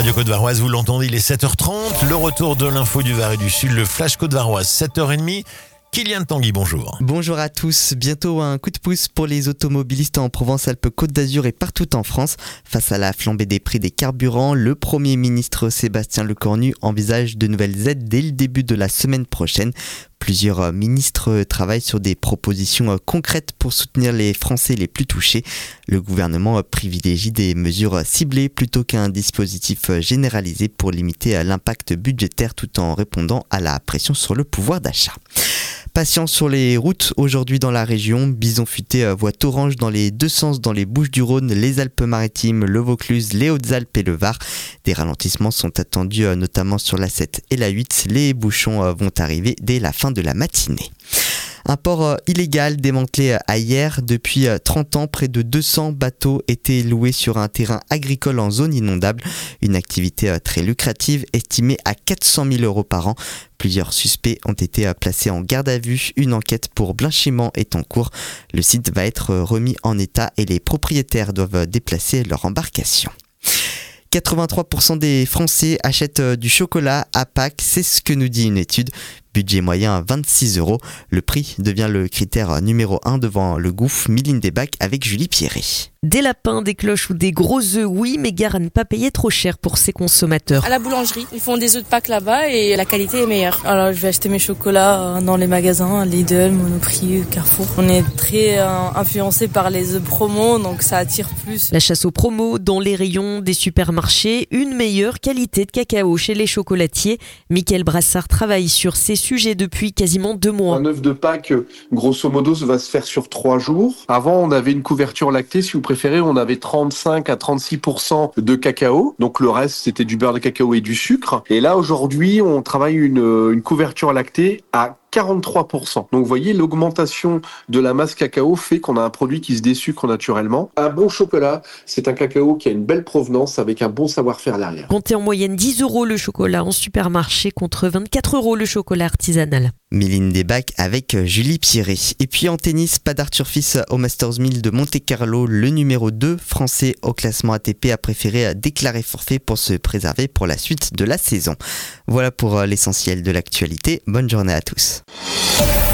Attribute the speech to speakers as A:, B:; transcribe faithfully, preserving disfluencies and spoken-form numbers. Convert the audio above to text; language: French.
A: Radio Côte-Varoise, vous l'entendez, il est sept heures trente. Le retour de l'info du Var et du Sud, le Flash Côte-Varoise, sept heures trente. Kylian Tanguy, bonjour.
B: Bonjour à tous. Bientôt un coup de pouce pour les automobilistes en Provence-Alpes-Côte d'Azur et partout en France. Face à la flambée des prix des carburants, le Premier ministre Sébastien Lecornu envisage de nouvelles aides dès le début de la semaine prochaine. Plusieurs ministres travaillent sur des propositions concrètes pour soutenir les Français les plus touchés. Le gouvernement privilégie des mesures ciblées plutôt qu'un dispositif généralisé pour limiter l'impact budgétaire tout en répondant à la pression sur le pouvoir d'achat. Patience sur les routes aujourd'hui dans la région. Bison futé voie orange dans les deux sens dans les Bouches-du-Rhône, les Alpes-Maritimes, le Vaucluse, les Hautes-Alpes et le Var. Des ralentissements sont attendus notamment sur l'A sept et l'A huit. Les bouchons vont arriver dès la fin de la matinée. Un port illégal démantelé à hier. Depuis trente ans, près de deux cents bateaux étaient loués sur un terrain agricole en zone inondable. Une activité très lucrative estimée à quatre cent mille euros par an. Plusieurs suspects ont été placés en garde à vue. Une enquête pour blanchiment est en cours. Le site va être remis en état et les propriétaires doivent déplacer leur embarcation. quatre-vingt-trois pour cent des Français achètent du chocolat à Pâques, c'est ce que nous dit une étude. Budget moyen vingt-six euros. Le prix devient le critère numéro un devant le gouffre. Mylène Desbacs avec Julie Pierret.
C: Des lapins, des cloches ou des gros œufs, oui, mais gare à ne pas payer trop cher pour ces consommateurs.
D: À la boulangerie, ils font des œufs de Pâques là-bas et la qualité est meilleure. Alors je vais acheter mes chocolats dans les magasins, Lidl, Monoprix, Carrefour. On est très euh, influencé par les œufs promo, donc ça attire plus.
C: La chasse aux promos dans les rayons des supermarchés, une meilleure qualité de cacao chez les chocolatiers. Mickaël Brassard travaille sur ces sujets depuis quasiment deux mois.
E: Un œuf de Pâques, grosso modo, ça va se faire sur trois jours. Avant, on avait une couverture lactée, si vous préférez, on avait trente-cinq à trente-six pour cent de cacao. Donc le reste, c'était du beurre de cacao et du sucre. Et là, aujourd'hui, on travaille une, une couverture lactée à quarante-trois pour cent. Donc vous voyez, l'augmentation de la masse cacao fait qu'on a un produit qui se désucre naturellement. Un bon chocolat, c'est un cacao qui a une belle provenance avec un bon savoir-faire derrière.
C: Comptez en moyenne dix euros le chocolat en supermarché contre vingt-quatre euros le chocolat artisanal.
B: Mylène Desbacs avec Julie Pierret. Et puis en tennis, pas d'Arthur Fils au Masters mille de Monte-Carlo. Le numéro deux français au classement A T P a préféré déclarer forfait pour se préserver pour la suite de la saison. Voilà pour l'essentiel de l'actualité. Bonne journée à tous.